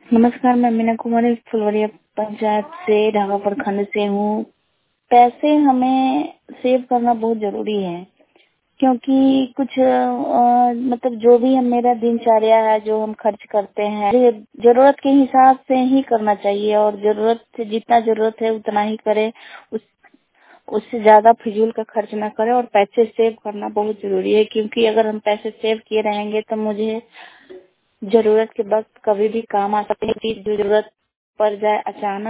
नमस्कार, मैं मीना कुमारी फुलवरिया पंचायत से ढाका प्रखंड से हूँ। पैसे हमें सेव करना बहुत जरूरी है क्योंकि कुछ मतलब जो भी हम मेरा दिनचर्या है, जो हम खर्च करते हैं, ये जरूरत के हिसाब से ही करना चाहिए और जरूरत से जितना जरूरत है उतना ही करें। उस उससे ज्यादा फिजूल का खर्च ना करें और पैसे सेव करना बहुत जरूरी है क्योंकि अगर हम पैसे सेव किए रहेंगे तो मुझे जरूरत के वक्त कभी भी काम आ सकती है। जो जरूरत पड़ जाए अचानक